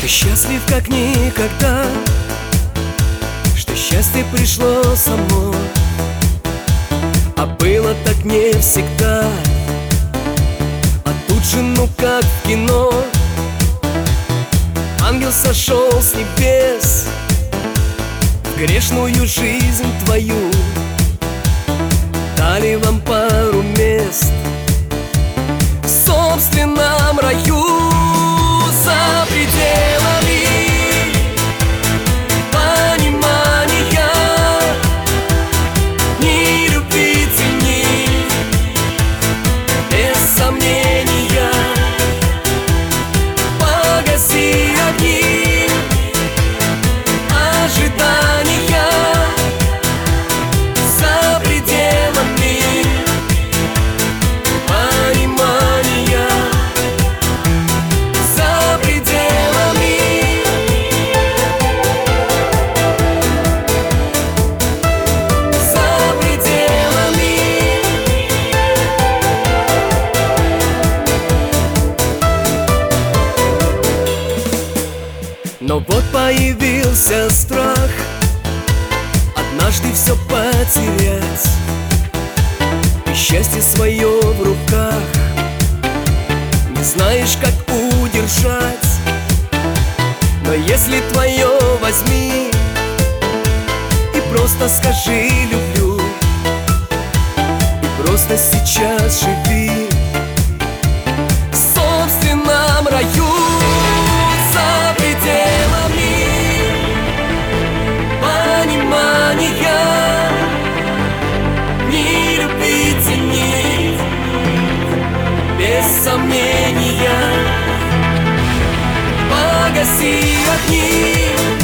счастлив как никогда, что счастье пришло само. А было так не всегда. А тут же, ну как в кино, ангел сошел с небес в грешную жизнь твою. Дали вам пару мест в собственном раю. За пределами понимания, ни любви цени, без сомнения. Погаси огни ожидания. За пределами понимания, за пределами. За пределами. Но вот появился страх однажды все потерять и счастье свое в руках не знаешь, как удержать. Но если твое возьми и просто скажи люблю, и просто сейчас живи в собственном раю. За пределами понимания, ни любви цени, без сомнения. Погаси огни